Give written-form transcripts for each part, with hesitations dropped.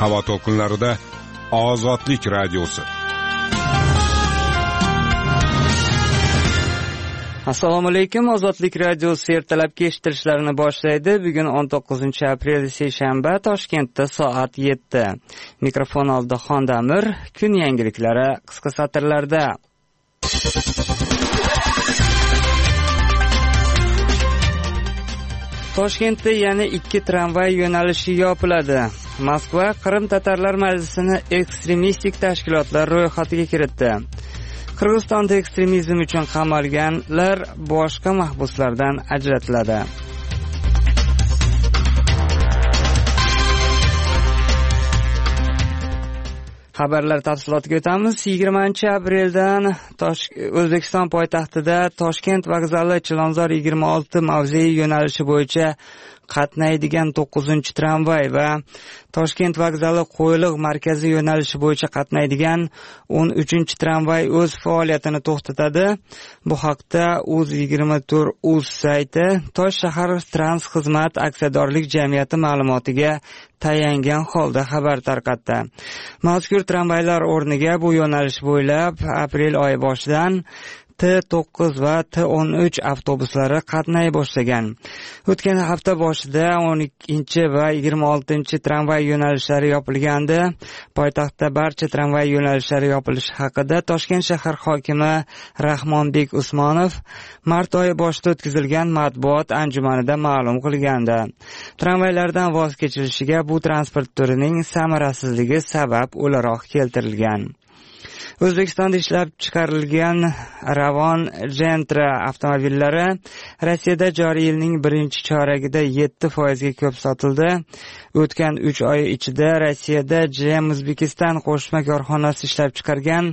havo to'lqinlarida Ozodlik radiosi. Assalomu alaykum. Ozodlik radiosi ertalabki eshittirishlarini boshlaydi. Bugun 19-aprel seshanba, Toshkentda soat 7. Mikrofon oldida Xondamir. Kun yangiliklari qisqa satrlarda. Toshkentda yana 2 tramvay yo'nalishi yopiladi. Moskva Qrim tatarlar majlisini ekstremistik tashkilotlar ro'yxatiga kiritdi. Qirg'izistonda ekstremizm uchun qamalganlar boshqa mahbuslardan ajratiladi. Xabarlar tafsilotiga o'tamiz. 20-apreldan O'zbekiston poytaxtida Toshkent vokzali Chilonzor 26 mavzei yo'nalishi bo'yicha qatnaydigan 9-tramvay va Toshkent vokzali Qo'yliq markaziy yo'nalishi bo'yicha qatnaydigan 13-tramvay o'z faoliyatini to'xtatadi. Bu haqda uz24uz sayti Tosh shahar trans xizmat aksiyadorlik jamiyati ma'lumotiga tayangan holda xabar tarqatdi. Mazkur tramvaylar o'rniga bu yo'nalish bo'ylab aprel oyi boshidan T9 va T13 avtobuslari qatnay boshlagan. O'tgan hafta boshida 12 va 26 tramvay yo'nalishlari yopilgandi. Poytaxtda barcha tramvay yo'nalishlari yopilishi haqida Toshkent shahar hokimi Rahmonbek Usmonov mart oyi boshida o'tkazilgan matbuot anjumanida ma'lum qilgandi. Tramvaylardan voz kechilishiga bu transport turining samarasizligi sabab o'laroq keltirilgan. O'zbekistonda ishlab chiqarilgan Ravon Gentra avtomobillari Rossiyada joriy yilning birinchi choragida 7% ga ko'p sotildi. O'tgan 3 oy ichida Rossiyada GM Uzbekistan qo'shma korxonasi ishlab chiqargan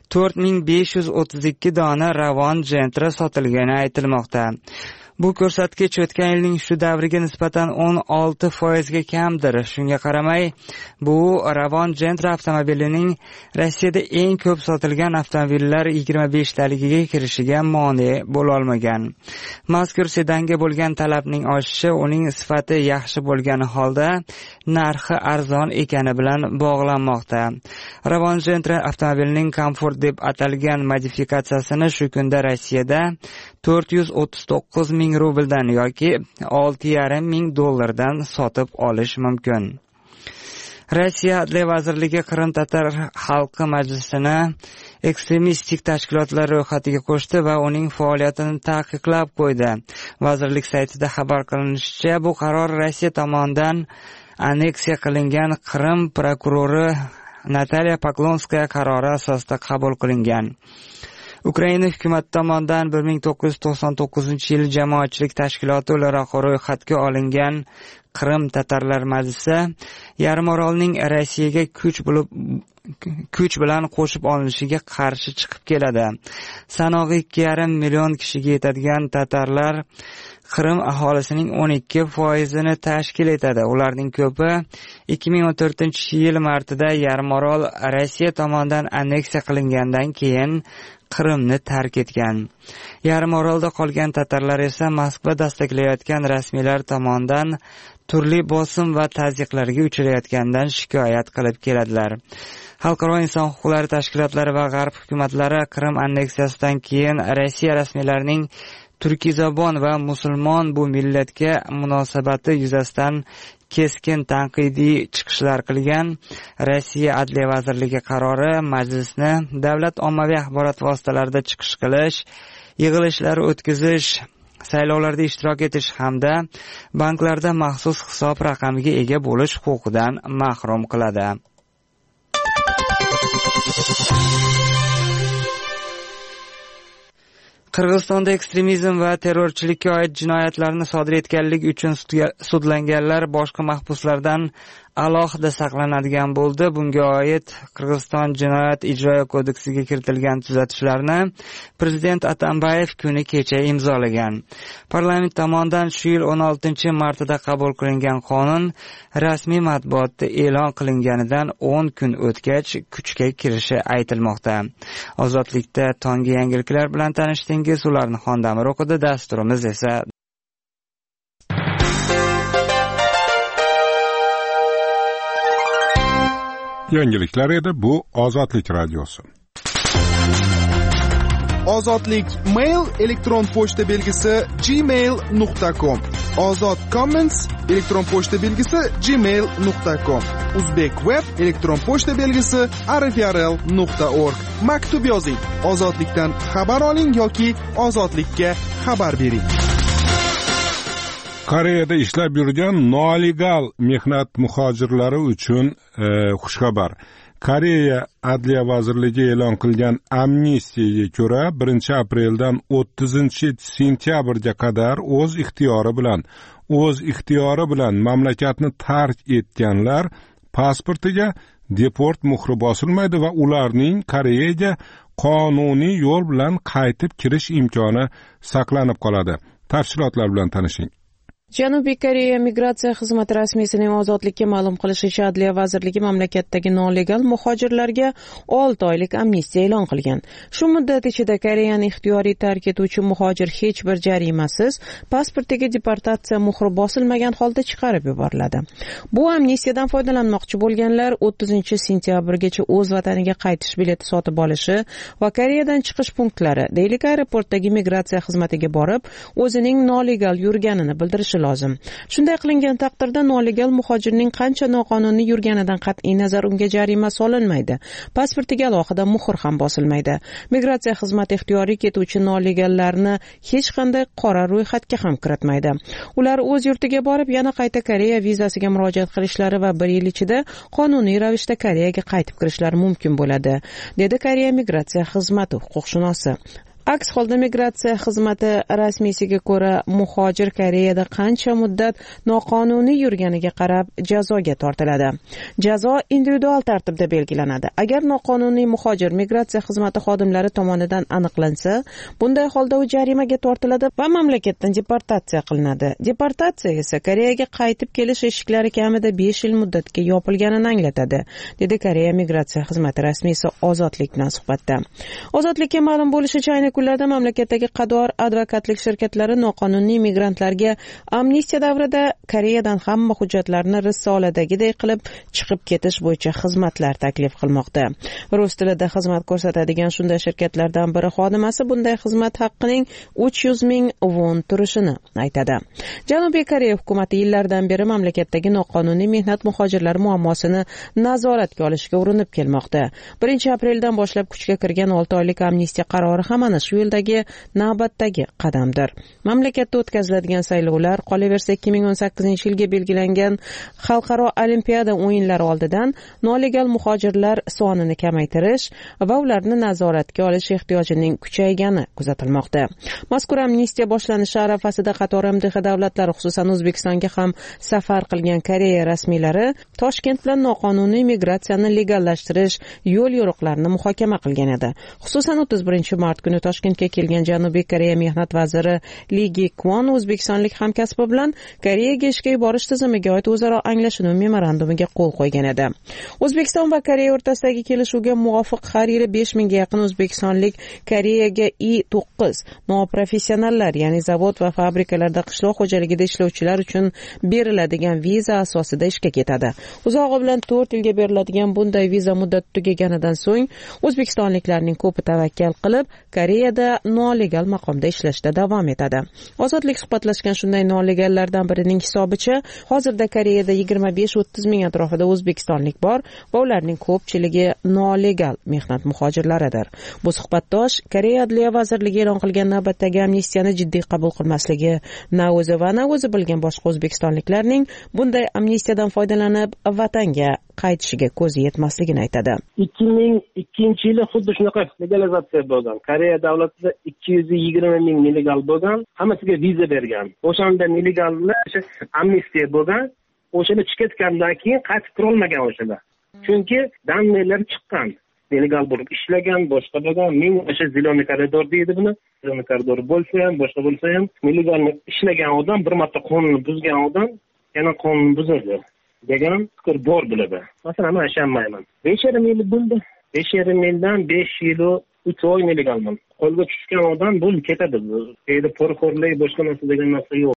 4532 dona Ravon Gentra sotilgani aytilmoqda. Bu ko'rsatkich o'tgan yilning shu davriga nisbatan 16% ga kamdir. Shunga qaramay, bu Ravon Gentra avtomobilining Rossiyada eng ko'p sotilgan avtomobillar 25 taligiga kirishiga mane bo'la olmagan. Mazkur sedanga bo'lgan talabning oshishi uning sifati yaxshi bo'lgani holda narxi arzon ekani bilan bog'lanmoqda. Ravon Gentra avtomobilining Comfort deb atalgan modifikatsiyasini shu kunda Rossiyada 439 ming rubldan yoki 6,5 ming dollardan sotib olish mumkin. Rossiya Adliya vazirligi Qrim tatar xalqi majlisini ekstremistik tashkilotlar ro'yxatiga qo'shdi va uning faoliyatini taqiqlab qo'ydi. Vazirlik saytida xabar qilinishicha, bu qaror Rossiya tomonidan anneksiya qilingan Qrim prokurori Nataliya Poklonskaya qarori asosida qabul qilingan. Ukraina hukumati tomonidan 1999-yil jamoatchilik tashkiloti o'laroq ro'yxatga olingan Qrim tatarlar majlisi Yarimorolning Rossiyaga kuch bilan qo'shib olinishiga qarshi chiqib keladi. Sanog'i 2,5 million kishiga yetadigan tatarlar Qrim aholisining 12%ni tashkil etadi. Ularning ko'pi 2014-yil martida Yarimorol Rossiya tomonidan anneksiya qilingandan keyin Qrimni tark etgan. Yarimorolda qolgan tatarlar esa Moskva dastaklayotgan rasmiylar tomonidan turli bosim va tazyiqlarga uchrayotgandan shikoyat qilib keladilar. Xalqaro inson huquqlari tashkilotlari va g'arb hukumatlari Qrim anneksiyasidan keyin Rossiya rasmiylarining turkizabon va musulmon bu millatga munosabati yuzasidan keskin tanqidiy chiqishlar qilgan. Rossiya Adliya vazirligi qarori majlisni davlat ommaviy axborot vositalarida chiqish qilish, yig'ilishlar o'tkazish, saylovlarda ishtirok etish hamda banklarda maxsus hisob raqamiga ega bo'lish huquqidan mahrum qiladi. Qirg'izistonda ekstremizm va terrorchilikka oid jinoyatlarni sodir etganlik uchun sudlanganlar boshqa mahbuslardan alohida saqlanadigan bo'ldi. Bunga oid Qirg'iziston jinoyat ijroiya kodeksiga kiritilgan tuzatishlarni Prezident Atambayev kuni kecha imzolagan. Parlament tomonidan shu yil 16-martida qabul qilingan qonun rasmiy matbuotda e'lon qilinganidan 10 kun o'tgach kuchga kirishi aytilmoqda. Ozodlikda tonggi yangiliklar bilan tanishdingiz. Ularni Xondamir o'qidi. Dasturimiz esa Yangiliklar edi, bu Ozodlik radiosi. Ozodlik mail elektron pochta belgisi gmail.com. Ozod comments elektron pochta belgisi gmail.com. Uzbek web elektron pochta belgisi rfrl.org. Maktub yozing, ozodlikdan xabar oling yoki ozodlikka xabar bering. Koreyada ishlab yurgan nolegal mehnat muhojirlari uchun xushxabar. Koreya Adliya vazirligi e'lon qilgan amnistiyaga ko'ra 1-apreldan 30-sentyabrga qadar o'z ixtiyori bilan mamlakatni tark etganlar pasportiga deport muhri bosilmaydi va ularning Koreyaga qonuniy yo'l bilan qaytib kirish imkoni saqlanib qoladi. Tafsilotlar bilan tanishing. Janubiy Koreya migratsiya xizmati rasmiysining ozodlikka ma'lum qilishicha, Adliya vazirligi mamlakatdagi nolegal muhojirlarga 6 oylik amnistiya e'lon qilgan. Shu muddat ichida Koreyani ixtiyoriy tark etuvchi muhojir hech bir jarimasiz pasportiga deportatsiya muhri bosilmagan holda chiqarib yuboriladi. Bu amnistiyadan foydalanmoqchi bo'lganlar 30-sentyabrgacha o'z vataniga qaytish bileti sotib olishi va Koreyadan chiqish punktlari Deylik aeroportdagi migratsiya xizmatiga borib, o'zining nolegal yurganini bildirishi lozim. Shunday qilingan taqdirda nolegal muhojirning qancha noqonuniy yurganidan qat'iy nazar unga jarima solinmaydi. Pasportiga alohida muhr ham bosilmaydi. Migratsiya xizmati ixtiyoriy ketuvchi nolegallarni hech qanday qora ro'yxatga ham kiritmaydi. Ular o'z yurtiga borib, yana qayta Koreya vizasiga murojaat qilishlari va 1 yil ichida qonuniy ravishda Koreyaga qaytib kirishlari mumkin bo'ladi, dedi Koreya migratsiya xizmati huquqshunosi. Aks holda migratsiya xizmati rasmiysiga ko'ra, muhojir Koreyada qancha muddat noqonuniy yurganiga qarab jazoga tortiladi. Jazo individual tartibda belgilanadi. Agar noqonuniy muhojir migratsiya xizmati xodimlari tomonidan aniqlansa, bunday holda u jarimaga tortiladi va mamlakatdan deportatsiya qilinadi. Deportatsiya esa Koreyaga qaytib kelish eshiklari kamida 5 yil muddatga yopilganini anglatadi, dedi Koreya migratsiya xizmati rasmiysi Ozodlik bilan suhbatda. Ozodlikka ma'lum bo'lishicha, kunlarda mamlakatdagi qator advokatlik shirkatlari noqonuniy migrantlarga amnistiya davrida Koreyadan hamma hujjatlarni risoladagidek qilib chiqib ketish bo'yicha xizmatlar taklif qilmoqda. Rus tilida xizmat ko'rsatadigan shunday shirkatlardan biri xodimasi bunday xizmat haqqining 300 ming won turishini aytadi. Janubiy Koreya hukumati yillardan beri mamlakatdagi noqonuniy mehnat muhojirlari muammosini nazoratga olishga urinib kelmoqda. 1-apreldan boshlab kuchga kirgan 6 oylik amnistiya qarori ham ana shu yo'ldagi navbatdagi qadamdir. Mamlakatda o'tkaziladigan saylovlar, qolaversa 2018-yilga belgilangan xalqaro olimpiada o'yinlari oldidan nolegal muhojirlar sonini kamaytirish va ularni nazoratga olish ehtiyojining kuchaygani kuzatilmoqda. Mazkur amnistiya boshlanishi arafasida qator MDH davlatlari, xususan O'zbekistonga ham safar qilgan Koreya rasmiylari Toshkent bilan noqonuniy migratsiyani legallashtirish yo'l-yo'riqlarini muhokama qilgan edi. Xususan 31-mart kuni Toshkentga kelgan Janubiy Koreya mehnat vaziri Lee Gi-kwon o'zbekistonlik hamkasbi bilan Koreyaga ishga yuborish tizimiga oid o'zaro anglashuv memorandumiga qo'l qo'ygan edi. O'zbekiston va Koreya o'rtasidagi kelishuvga muvofiq har yili 5000 ga yaqin o'zbekistonlik Koreyaga I-9 noprofessionallar, ya'ni zavod va fabrikalarda qishloq xo'jaligida ishlovchilar uchun beriladigan viza asosida ishga ketadi. Uzog'i bilan 4 yilga beriladigan bunday viza muddati tugaganidan so'ng o'zbekistonliklarning ko'pi tavakkal qilib Koreyada nolegal maqomda ishlashda davom etadi. Ozodlik suhbatlashgan shunday nolegallardan birining hisobicha, hozirda Koreyada 25-30 ming atrofida o'zbekistonlik bor va ularning ko'pchiligi nolegal mehnat muhojirlaridir. Bu suhbatdosh Koreya Adliya vazirligi e'lon qilgan navbatdagi amnistiyani jiddiy qabul qilmasligi, na o'zi va na o'zi bilgan boshqa o'zbekistonliklarning bunday amnistiyadan foydalanib vatanga qaytishiga ko'zi yetmasligini aytadi. 2002-yili xuddi shunaqa legalizatsiya bo'lgan. Koreya davlatida 220 ming nelegal bo'lgan, hammasiga viza bergan. O'shanda nelegallar amnistiya bo'lgan, o'shani chiqayotgandan keyin qaytib kira olmagan o'shalar. Chunki danmelar chiqqan. Nelegal bo'lib ishlagan, boshqa bo'lgan, ming o'sha ziloniy koridor deydi buni. Ziloniy koridor bo'lsa ham, boshqa bo'lsa ham, nelegal ishlagan odam, bir marta qonunni buzgan odam yana qonunni buzadi degan fikr bor bo'ladi. Masalan, men ishonmayman. 5,5 yil bo'ldi. 5,5 yildan 5 yil 3 oy nelegalman. Qo'lga tushgan odam bu ketadi. Endi po'rxo'rlik boshqa narsa degan narsa yo'q.